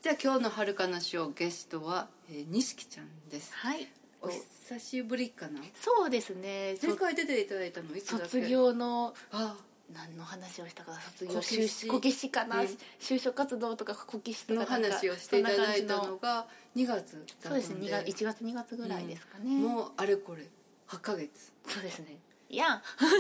じゃあ今日のはるかなしをゲストは錦ちゃんです。 はい。 お久しぶりかな。 そうですね。 前回出ていただいたのいつだっけ。 卒業の何の話をしたか、卒業こけしかな、就職活動とかこけしとかの話をしていただいたのが2月だったので、 そうですね、1月2月ぐらいですかね、 もうあれこれ8ヶ月。 そうですね。いや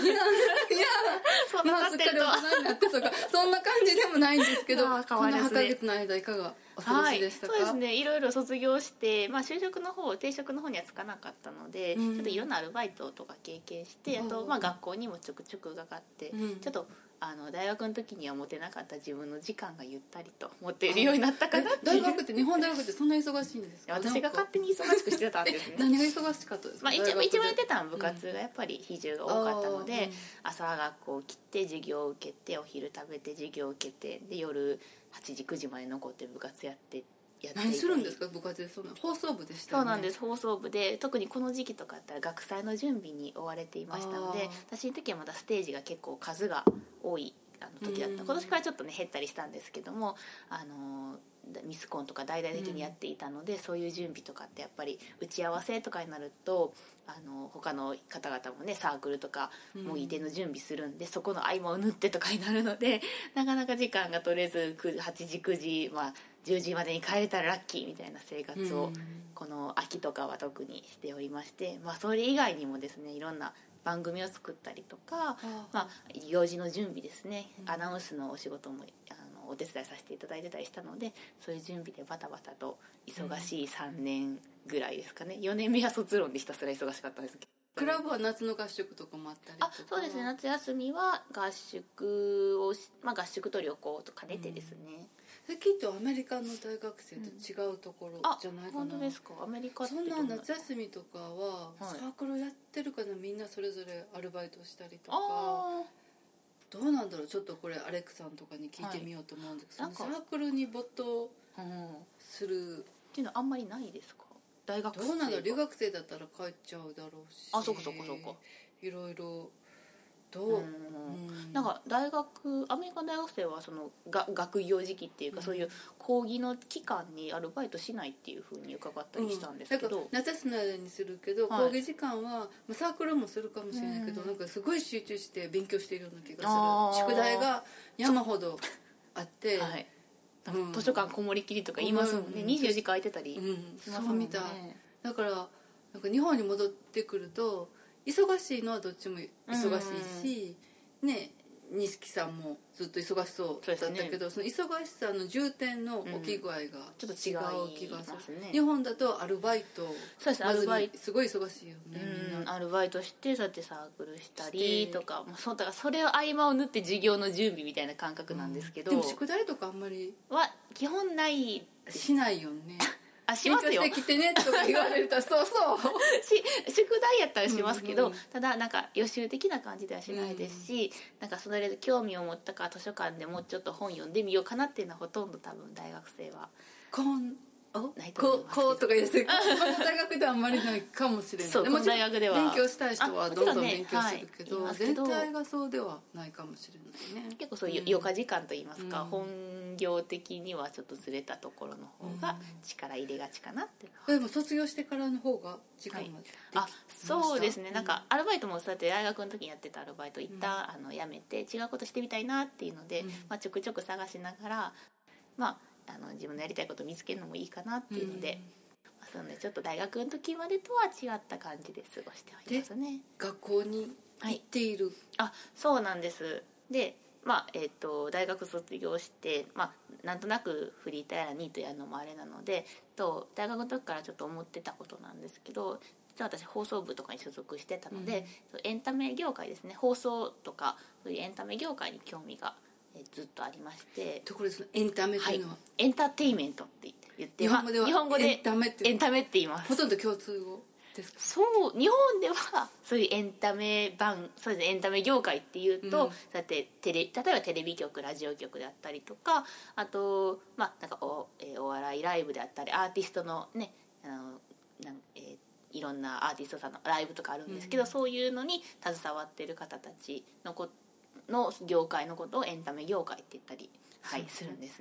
そんなすっかり大人になってとかそんな感じでもないんですけど、この8ヶ月の間いかがお過ごしでしたか。 そうですね、いろいろ卒業して、就職の方定職の方にはつかなかったので、ちょっといろんなアルバイトとか経験して、あと学校にもちょくちょく伺って、ちょっと大学の時には持てなかった自分の時間がゆったりと持っているようになったかなっていう。 大学って日本大学ってそんな忙しいんですか。 私が勝手に忙しくしてたんですね。 何が忙しかったですか。 一番やってたのは部活がやっぱり比重が多かったので、朝学校来て授業を受けて、お昼食べて授業を受けて、で夜8時9時まで残って部活やって何するんですか部活で。そんな放送部でしたよね。 そうなんです、放送部で、特にこの時期とかだったら学祭の準備に追われていましたので、私の時はまだステージが結構数が多い時だった。今年からちょっとね減ったりしたんですけども、ミスコンとか大々的にやっていたので、そういう準備とかってやっぱり打ち合わせとかになると他の方々もねサークルとか模擬手の準備するんで、そこの合間を縫ってとかになるので、なかなか時間が取れず8時9時、10時までに帰れたらラッキーみたいな生活をこの秋とかは特にしておりまして、それ以外にもですね、いろんな番組を作ったりとか、行事の準備ですね、アナウンスのお仕事もお手伝いさせていただいてたりしたので、そういう準備でバタバタと忙しい3年ぐらいですかね。4年目は卒論でひたすら忙しかったんですけど、 クラブは夏の合宿とかもあったりとか。 そうですね、夏休みは合宿を合宿と旅行と兼ねてですね、 きっとアメリカの大学生と違うところじゃないかな。 本当ですか。アメリカってそんな夏休みとかはサークルやってるかな、みんなそれぞれアルバイトしたりとか。どうなんだろう、ちょっとこれアレックさんとかに聞いてみようと思うんですけど、サークルに没頭するっていうのはあんまりないですか。大学生どうなんだろう、留学生だったら帰っちゃうだろうし、 そうかいろいろどう、 なんかアメリカの大学生はその学業時期っていうか、そういう講義の期間にアルバイトしないっていうふうに伺ったりしたんですけど、 夏休みの間にするけど、講義時間はサークルもするかもしれないけど、なんかすごい集中して勉強しているような気がする。宿題が山ほどあって、 図書館こもりきりとか言いますもんね。24時間空いてたりしますもんね。 だからなんか日本に戻ってくると忙しいのはどっちも忙しいし、ね、錦さんもずっと忙しそうだったけど、その忙しさの重点の置き具合がちょっと違う気がする、 ね。 日本だとアルバイト、 そうですね、アルバイトすごい忙しいよね、みんなアルバイトしてそうやってサークルしたりとか、だからそれを合間を縫って授業の準備みたいな感覚なんですけど、 でも宿題とかあんまりは基本ないしないよね。 しますよ。 勉強してきてねとか言われるとそう宿題やったらしますけど、ただなんか予習的な感じではしないですし、なんかそれで興味を持ったから図書館でもうちょっと本読んでみようかなっていうのはほとんど多分大学生はないと思いますけど。 こうとか言ってこの大学ではあんまりないかもしれない。 そう、この大学では勉強したい人はどんどん勉強するけど、全体がそうではないかもしれないね。 結構そういう余暇時間といいますか、本業的にはちょっとずれたところの方が力入れがちかなって。 でも卒業してからの方が時間ができました。 そうですね、なんかアルバイトもそうやって大学の時にやってたアルバイト一旦やめて違うことしてみたいなっていうので、ちょくちょく探しながら自分のやりたいことを見つけるのもいいかなっていうので、そのちょっと大学の時までとは違った感じで過ごしておりますね。 学校に行っている、 そうなんです。で大学卒業して、なんとなくフリーターやらニートやるのもあれなので、大学の時からちょっと思ってたことなんですけど、実は私放送部とかに所属してたので、エンタメ業界ですね、放送とかそういうエンタメ業界に興味がずっとありまして。ところでそのエンタメというのは、 エンターテインメントって言って日本語でエンタメって言います。 ほとんど共通語ですか。 そう、日本ではそういうエンタメそうですね、エンタメ業界っていうと、そうやって例えばテレビ局、ラジオ局であったりとか、あとなんかお笑いライブであったり、アーティストのねいろんなアーティストさんのライブとかあるんですけど、そういうのに携わっている方たちの業界のことをエンタメ業界って言ったり、するんですよ。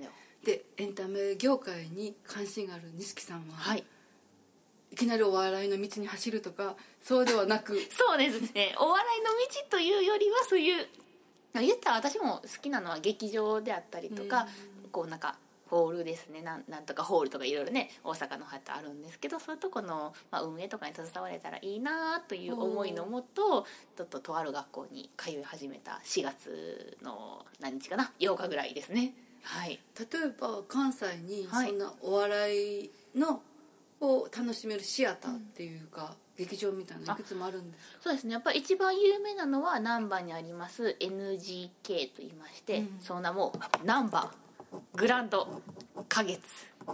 でエンタメ業界に関心がある錦さんは、 はい、 いきなりお笑いの道に走るとかそうではなくそうですね、お笑いの道というよりはそういう言ったら私も好きなのは劇場であったりとか、こうなんかホールですね、なんとかホールとかいろいろね大阪の方あるんですけど、そういうとこの、運営とかに携われたらいいなという思いのもと、ちょっととある学校に通い始めた4月の何日かな、8日ぐらいですね。はい、 例えば関西にそんなお笑いのを楽しめるシアターっていうか、劇場みたいなのいくつもあるんですか？ そうですね、やっぱり一番有名なのは難波にあります NGK と言いまして、その名も難波グランド花月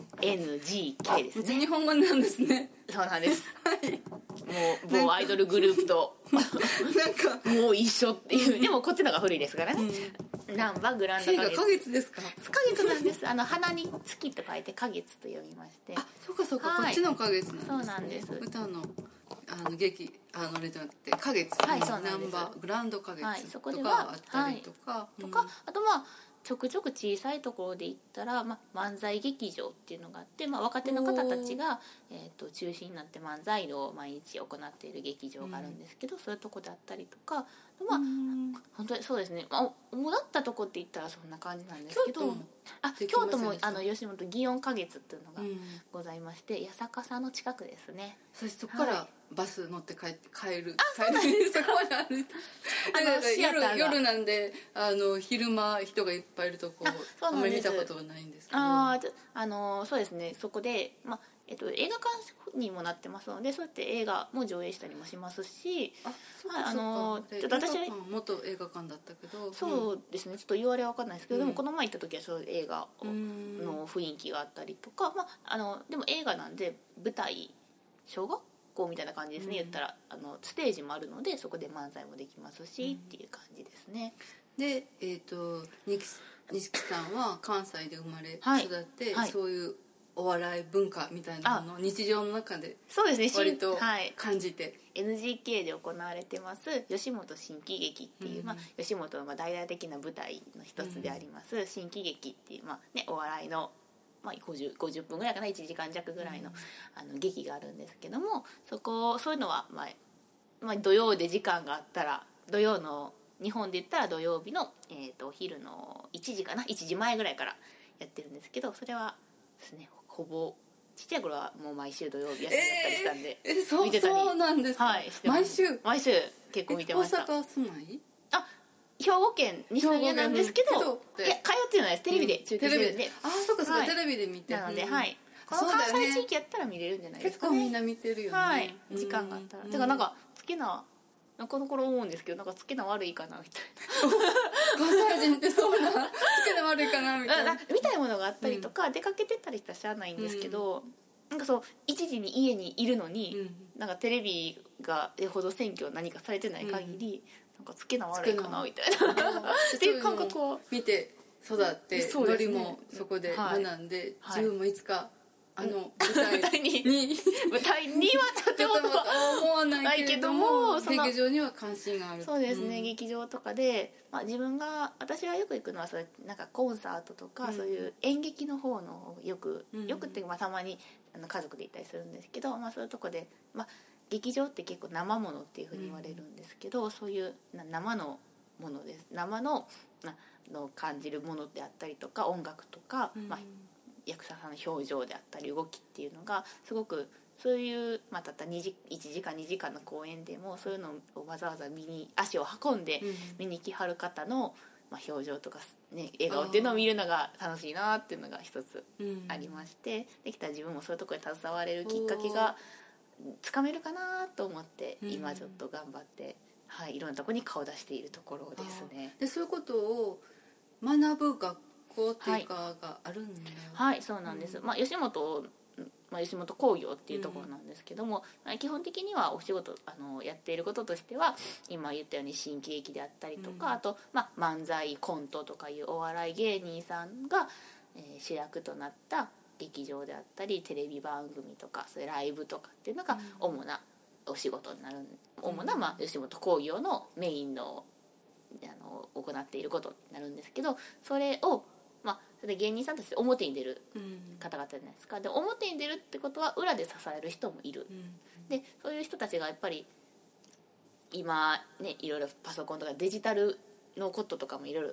NGK ですね。 日本語なんですね。 そうなんです、 はい、 もうアイドルグループとなんかもう一緒っていう、でもこっちのが古いですからね、難波グランド花月。 花月ですか？ 花月なんです。花に月と書いて花月と読みまして、 あ、そうかそうか、 はい、 こっちの花月なんです、ね、 そうなんです。 歌の劇あれじゃなくて花月、 はい、そうなんです。 難波グランド花はい、 月そこでとかはあったりとか、 あとちょくちょく小さいところで言ったら、漫才劇場っていうのがあって、若手の方たちが、中心になって漫才を毎日行っている劇場があるんですけど、そういうとこであったりとか、本当にそうですね、主だったとこって言ったらそんな感じなんですけど、京都も吉本祇園花月っていうのがございまして、八坂さんの近くですね。 そこからバス乗って帰る、 そうなんですか。 そこまで歩いて夜なんで昼間人がいっぱいいるとこあんまり見たことはないんですけど、 そうですね、そこで、映画館にもなってますので、そうやって映画も上映したりもしますし、 そうかそうか、私は元映画館だったけど、 そうですね、ちょっと言われは分かんないですけど、でもこの前行った時はそういう映画の雰囲気があったりとか、でも映画なんで舞台小学校みたいな感じですね、言ったらステージもあるのでそこで漫才もできますし、っていう感じですね。 で錦さんは関西で生まれ育って、そういうお笑い文化みたいなのを日常の中で割と感じて、 NGK で行われてます吉本新喜劇っていう、吉本の大々的な舞台の一つであります、新喜劇っていう、お笑いの、50分ぐらいかな、1時間弱ぐらいの、劇があるんですけども、そういうのは、土曜で時間があったら、土曜の日本で言ったら土曜日の、お昼の1時かな、1時前ぐらいからやってるんですけど、それはですね、ほぼちっちゃい頃はもう毎週土曜日休みだったりしたんで、見てたり。 そうなんですか、 はい、 毎週結構見てました。 大阪住まい？ 兵庫県に住んでなんですけど、いや通ってないです、テレビで中継するんで、 そうかそうか、テレビで見て、 なので、この関西地域やったら見れるんじゃないですかね。 結構みんな見てるよね、 時間があったら。だからなんか好きな、この頃思うんですけど、なんか好きな悪いかなみたいな。 関西人ってそうな好きな悪いかなみたいな見たいものがあったりとか、出かけてたりしたらしゃあないんですけど、なんかそう一時に家にいるのに、なんかテレビがほど選挙何かされてない限り、なんか好きな悪いかなみたいなっていう感覚を見て育って、ノリもそこで学んで、自分もいつか舞台にはとても思わないけども、劇場には関心がある。 そうですね、劇場とかで、私がよく行くのはなんかコンサートとか、そういう演劇の方のよくってたまに家族で行ったりするんですけど、そういうとこで、劇場って結構生ものっていうふうに言われるんですけど、そういう生のものです。生の感じるものであったりとか、音楽とか、役者さんの表情であったり動きっていうのがすごく、そういう、たった1時間2時間の公演でもそういうのをわざわざ足を運んで見に来はる方の、表情とか、笑顔っていうのを見るのが楽しいなっていうのが一つありまして、できたら自分もそういうところに携われるきっかけがつかめるかなと思って、今ちょっと頑張って、いろんなところに顔出しているところですね。 でそういうことを学ぶ学校っていうかがあるんだよ。 そうなんです、吉本興業っていうところなんですけども、基本的にはお仕事やっていることとしては、今言ったように新喜劇であったりとか、あと、漫才コントとかいうお笑い芸人さんが、主役となった劇場であったり、テレビ番組とかそういうライブとかっていうのが主なお仕事になる、主な、吉本興業のメインの行っていることになるんですけど、それをそれで芸人さんたちって表に出る方々じゃないですか。で表に出るってことは裏で支える人もいる、でそういう人たちがやっぱり今ねいろいろパソコンとかデジタルのこととかもいろいろ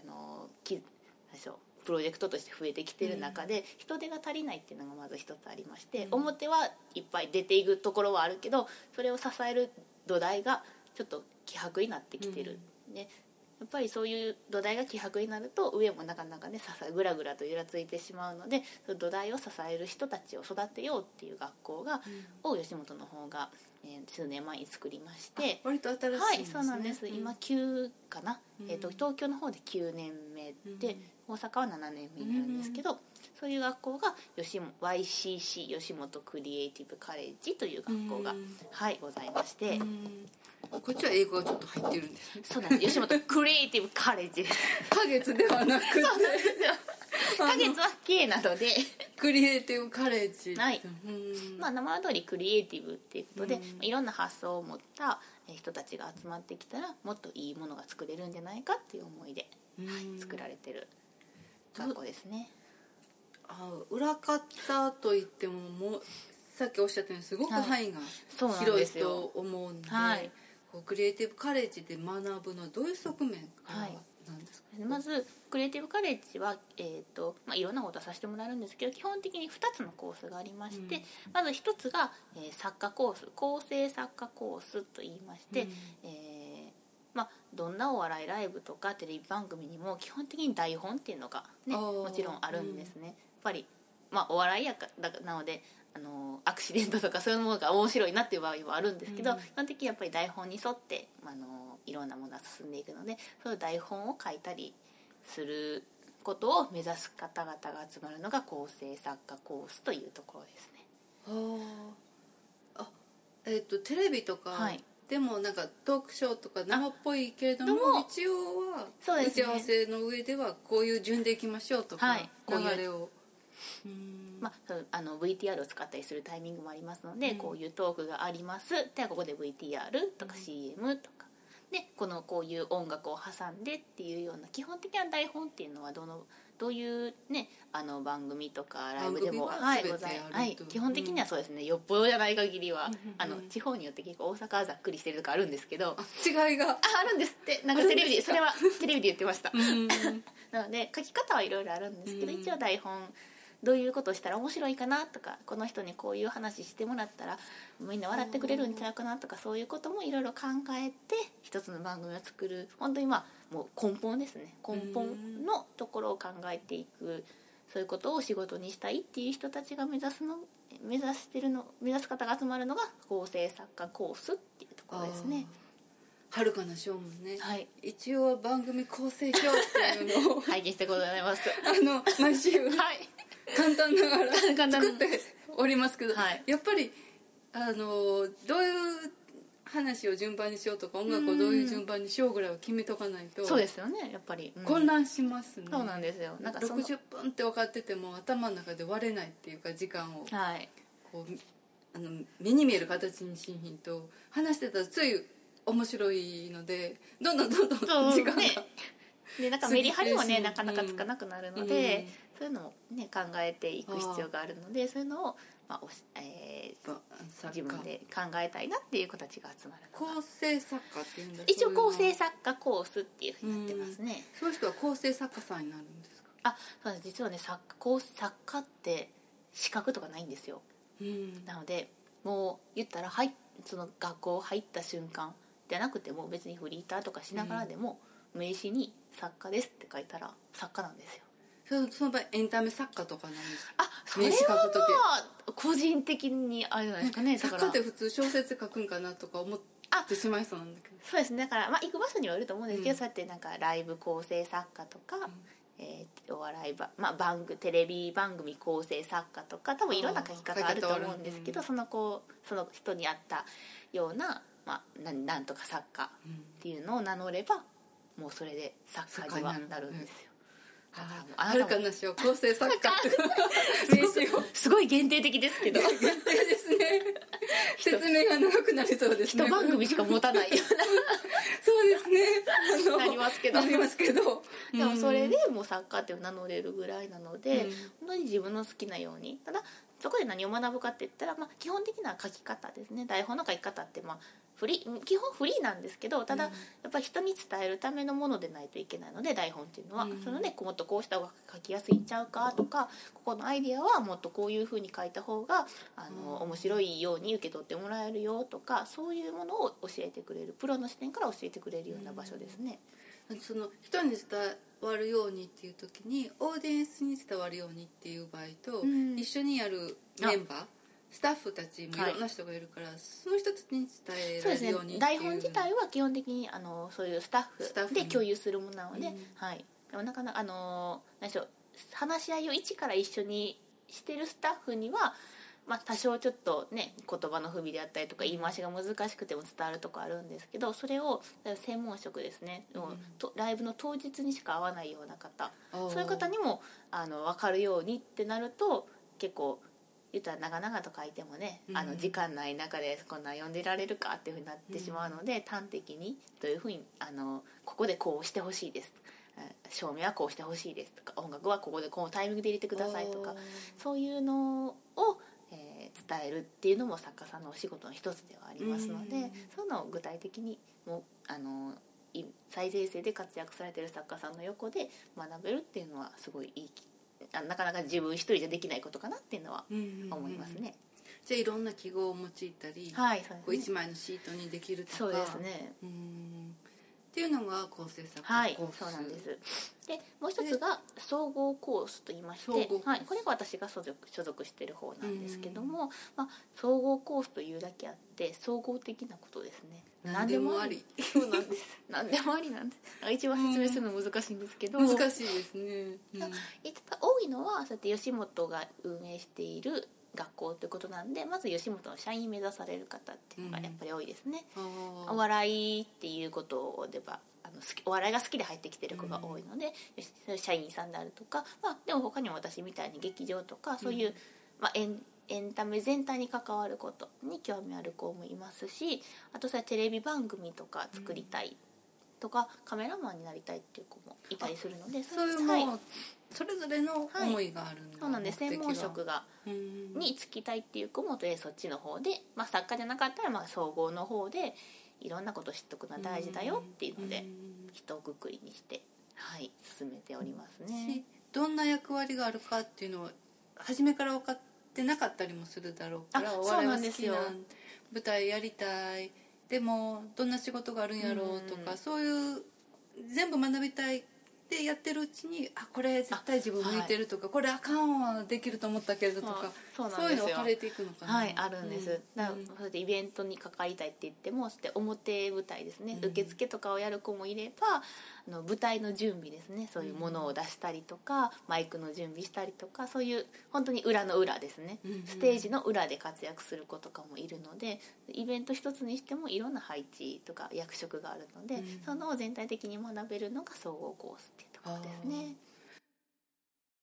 プロジェクトとして増えてきてる中で、人手が足りないっていうのがまず一つありまして、表はいっぱい出ていくところはあるけどそれを支える土台がちょっと希薄になってきてる、でやっぱりそういう土台が希薄になると上もなかなかねぐらぐらとゆらついてしまうので、その土台を支える人たちを育てようっていう学校が、を吉本の方が、数年前に作りまして、 割と新しいんですね。 はい、そうなんです。今9かな、東京の方で9年目で、大阪は7年目なんですけど、そういう学校がYCC 吉本クリエイティブカレッジという学校が、はい、ございまして、 こっちは英語がちょっと入ってるんですね。 そうなんです。吉本クリエイティブカレッジです。 花月ではなくて、そうなんですよ。 花月は K などでクリエイティブカレッジ、 はい、まあ、名前通りクリエイティブっていうことで、いろんな発想を持った人たちが集まってきたらもっといいものが作れるんじゃないかっていう思いで、作られてる学校ですね。 裏方といっても、もうさっきおっしゃったようにすごく範囲が広いと思うんで、クリエイティブカレッジで学ぶのはどういう側面からなんですか？ まずクリエイティブカレッジは、いろんなことをさせてもらえるんですけど、基本的に2つのコースがありまして、まず1つが、作家コース、構成作家コースといいまして、どんなお笑いライブとかテレビ番組にも基本的に台本っていうのが、ね、もちろんあるんですね。やっぱり、お笑いなのでアクシデントとかそういうものが面白いなっていう場合はあるんですけど、基本的にやっぱり台本に沿っていろんなものが進んでいくので、そういう台本を書いたりすることを目指す方々が集まるのが構成作家コースというところですね。テレビとか、でもなんかトークショーとか生っぽいけれども、一応は打ち合わせの上ではこういう順でいきましょうとか、流れを VTR を使ったりするタイミングもありますので、こういうトークがあります、ではここで VTR とか CM とかでこういう音楽を挟んでっていうような基本的な台本っていうのはどういうね番組とかライブでも基本的にはそうですね。よっぽどじゃない限りは地方によって結構大阪はざっくりしてるとかあるんですけど、 違いがあるんですって。なんかテレビでそれはテレビで言ってましたなので書き方はいろいろあるんですけど、一応台本どういうことをしたら面白いかなとか、この人にこういう話してもらったらみんな笑ってくれるんちゃうかなとか、そういうこともいろいろ考えて一つの番組を作る、本当にもう根本ですね。根本のところを考えていく、そういうことを仕事にしたいっていう人たちが目指す方が集まるのが構成作家コースっていうところですね。 はるかな賞もね、一応番組構成表っていうのを拝見してございます毎週、簡単ながら作っておりますけど、やっぱりどういう話を順番にしようとか、音楽をどういう順番にしようぐらいは決めとかないと、 そうですよね、やっぱり、 混乱しますね。 そうなんですよ。なんか 60分って分かってても頭の中で割れないっていうか、時間をこう目に見える形にしんひんと話してたらつい面白いので、どんどん時間がでなんかメリハリもねなかなかつかなくなるので、そういうのをね考えていく必要があるので、そういうのを自分で考えたいなっていう子たちが集まるのが構成作家っていうんだ。 一応構成作家コースっていうふうになってますね。 そういう人は構成作家さんになるんですか？ そうです。実はね作家って資格とかないんですよ。なのでもう言ったらその学校入った瞬間じゃなくても、別にフリーターとかしながらでも、名刺に作家ですって書いたら作家なんですよ。 その場合エンタメ作家とかなんですか？ それは個人的にあれじゃないですかね。 作家って普通小説書くんかなとか思ってしまいそうなんだけど。 そうですね。だから行く場所にはよると思うんですけど、そうやってなんかライブ構成作家とか、お笑いテレビ番組構成作家とか、多分いろんな書き方あると思うんですけど、その人に合ったような、なんとか作家っていうのを名乗れば、もうそれで作家にはなるんですよ。 はるかな賞構成作家って名刺をすごい限定的ですけど限定ですね。 説明が長くなりそうですね。 一番組しか持たないようなそうですねなりますけどでもそれでもう作家って名乗れるぐらいなので、本当に自分の好きなように、ただそこで何を学ぶかって言ったら、基本的な書き方ですね。台本の書き方って基本フリーなんですけど、ただやっぱり人に伝えるためのものでないといけないので、台本っていうのは、そのね、もっとこうした方が書きやすいんちゃうかとか、ここのアイディアはもっとこういう風に書いた方が面白いように受け取ってもらえるよとか、そういうものを教えてくれる、プロの視点から教えてくれるような場所ですね。 その人に伝わるようにっていう時に、オーディエンスに伝わるようにっていう場合と、一緒にやるメンバー、スタッフたちもいろんな人がいるから、その人たちに伝えられるようにっていう。そうですね、 台本自体は基本的にそういうスタッフで共有するものなので、でもなかなか何でしょう、話し合いを一から一緒にしてるスタッフには、多少ちょっとね、言葉の不備であったりとか言い回しが難しくても伝わるとこあるんですけど、それを専門職ですね、ライブの当日にしか会わないような方、そういう方にも分かるようにってなると、結構言ったら長々と書いてもね、時間ない中でこんな読んでられるかっていうふうになってしまうので、端的にどういうふうにここでこうしてほしいです、照明はこうしてほしいですとか、音楽はここでこのタイミングで入れてくださいとか、そういうのを伝えるっていうのも作家さんのお仕事の一つではありますので、そういうのを具体的にも最前線で活躍されている作家さんの横で学べるっていうのはすごいいい、なかなか自分一人じゃできないことかなっていうのは思いますね。 じゃあいろんな記号を用いたり、 はい、そうですね、 こう1枚のシートにできるとか、 そうですね、 っていうのが構成作家コース。 そうなんです。でもう一つが総合コースといいまして、これが私が所属している方なんですけども、総合コースというだけあって総合的なことですね。 何でもあり。 そうなんです。何でもありなんです。一番説明するの難しいんですけど、 難しいですね。 多いのはそうやって吉本が運営している学校ということなんで、まず吉本の社員目指される方っていうのがやっぱり多いですね。お笑いっていうことではお笑いが好きで入ってきてる子が多いので、社員さんであるとか、でも他にも私みたいに劇場とかそういう、エンタメ全体に関わることに興味ある子もいますし、あとテレビ番組とか作りたいとか、カメラマンになりたいっていう子もいたりするので、 そういうもうそれぞれの思いがあるんだ、 そうなんです。専門職に就きたいっていう子もそっちの方で、作家じゃなかったら総合の方でいろんなこと知っとくのは大事だよっていうので、一括りにして進めておりますね。 どんな役割があるかっていうのを初めから分かってなかったりもするだろうから、お笑いは好きな、舞台やりたい、でもどんな仕事があるんやろうとか、そういう全部学びたいでやってるうちに、これ絶対自分向いてるとか、これあかんわできると思ったけどとか、そういうの分かれていくのかな。 あるんです。だからそうやってイベントに関わりたいって言っても、そして表舞台ですね、受付とかをやる子もいれば、舞台の準備ですね、そういうものを出したりとか、マイクの準備したりとか、そういう本当に裏の裏ですね、ステージの裏で活躍する子とかもいるので、イベント一つにしてもいろんな配置とか役職があるので、そのを全体的に学べるのが総合コースっていうところですね。